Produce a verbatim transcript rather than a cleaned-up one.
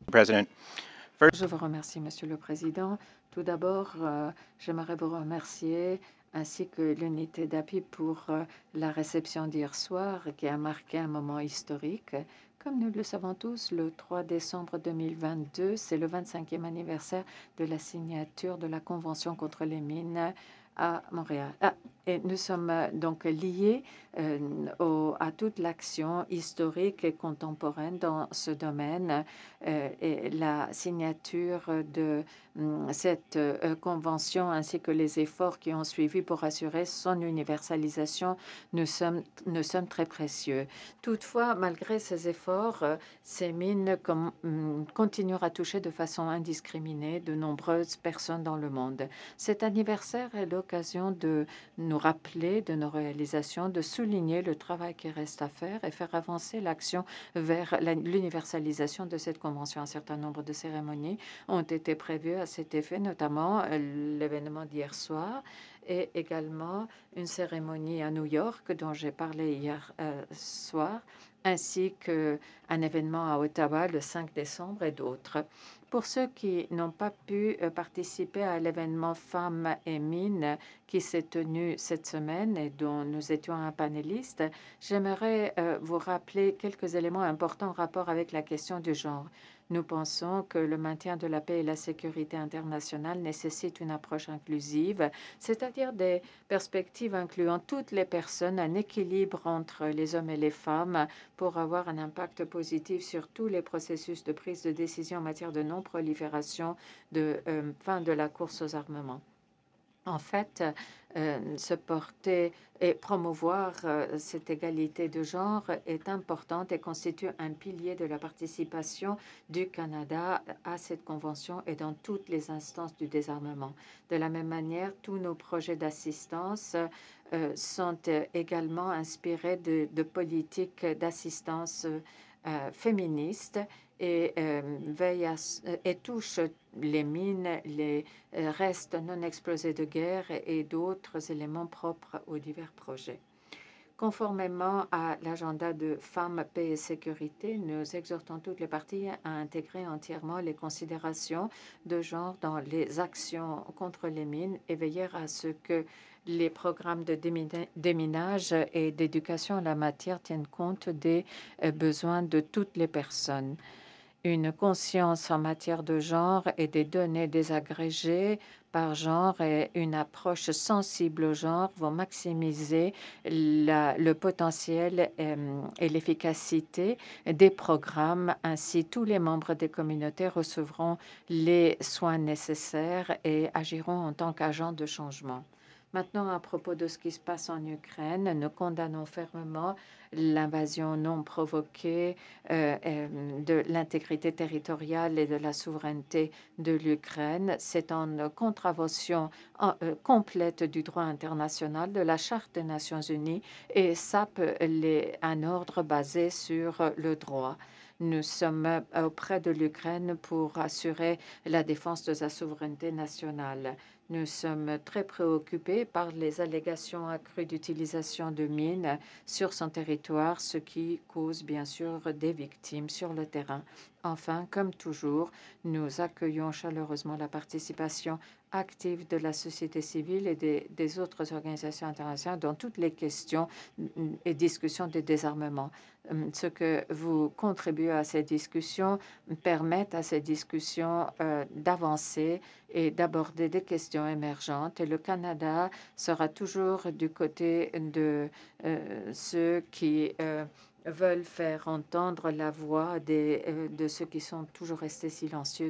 President. First, Je vous remercie, Monsieur le Président. Tout d'abord, euh, j'aimerais vous remercier ainsi que l'unité d'appui pour euh, la réception d'hier soir qui a marqué un moment historique. Comme nous le savons tous, le trois décembre deux mille vingt-deux, c'est le vingt-cinquième anniversaire de la signature de la Convention contre les mines à Montréal. Ah, et nous sommes euh, donc liés euh, au, à toute l'action historique et contemporaine dans ce domaine. Euh, et la signature de hum, cette euh, convention ainsi que les efforts qui ont suivi pour assurer son universalisation nous sommes, nous sommes très précieux. Toutefois, malgré ces efforts, euh, ces mines com- hum, continuent à toucher de façon indiscriminée de nombreuses personnes dans le monde. Cet anniversaire est l'occasion de nous rappeler de nos réalisations, de souligner le travail qui reste à faire et faire avancer l'action vers la- l'universalisation de cette convention. Un certain nombre de cérémonies ont été prévues à cet effet, notamment euh, l'événement d'hier soir et également une cérémonie à New York dont j'ai parlé hier euh, soir, ainsi qu'un événement à Ottawa le cinq décembre et d'autres. Pour ceux qui n'ont pas pu euh, participer à l'événement Femmes et Mines qui s'est tenu cette semaine et dont nous étions un panéliste, j'aimerais euh, vous rappeler quelques éléments importants en rapport avec la question du genre. Nous pensons que le maintien de la paix et la sécurité internationale nécessite une approche inclusive, c'est-à-dire des perspectives incluant toutes les personnes, un équilibre entre les hommes et les femmes pour avoir un impact positif sur tous les processus de prise de décision en matière de non-prolifération, de euh, fin de la course aux armements. En fait, euh, se porter et promouvoir euh, cette égalité de genre est importante et constitue un pilier de la participation du Canada à cette convention et dans toutes les instances du désarmement. De la même manière, tous nos projets d'assistance euh, sont euh, également inspirés de, de politiques d'assistance euh, féministes et, euh, veillent à, et touchent les mines, les restes non explosés de guerre et d'autres éléments propres aux divers projets. Conformément à l'agenda de Femmes, Paix et Sécurité, nous exhortons toutes les parties à intégrer entièrement les considérations de genre dans les actions contre les mines et veiller à ce que les programmes de déminage et d'éducation en la matière tiennent compte des besoins de toutes les personnes. Une conscience en matière de genre et des données désagrégées par genre et une approche sensible au genre vont maximiser la, le potentiel euh, et l'efficacité des programmes. Ainsi, tous les membres des communautés recevront les soins nécessaires et agiront en tant qu'agents de changement. Maintenant, à propos de ce qui se passe en Ukraine, nous condamnons fermement l'invasion non provoquée euh, euh, de l'intégrité territoriale et de la souveraineté de l'Ukraine. C'est en contravention en, euh, complète du droit international, de la Charte des Nations Unies et sape les, un ordre basé sur le droit. Nous sommes auprès de l'Ukraine pour assurer la défense de sa souveraineté nationale. Nous sommes très préoccupés par les allégations accrues d'utilisation de mines sur son territoire, ce qui cause bien sûr des victimes sur le terrain. Enfin, comme toujours, nous accueillons chaleureusement la participation active de la société civile et des, des autres organisations internationales dans toutes les questions et discussions de désarmement. Ce que vous contribuez à ces discussions permettent à ces discussions euh, d'avancer et d'aborder des questions émergentes. Et le Canada sera toujours du côté de euh, ceux qui euh, veulent faire entendre la voix des, euh, de ceux qui sont toujours restés silencieux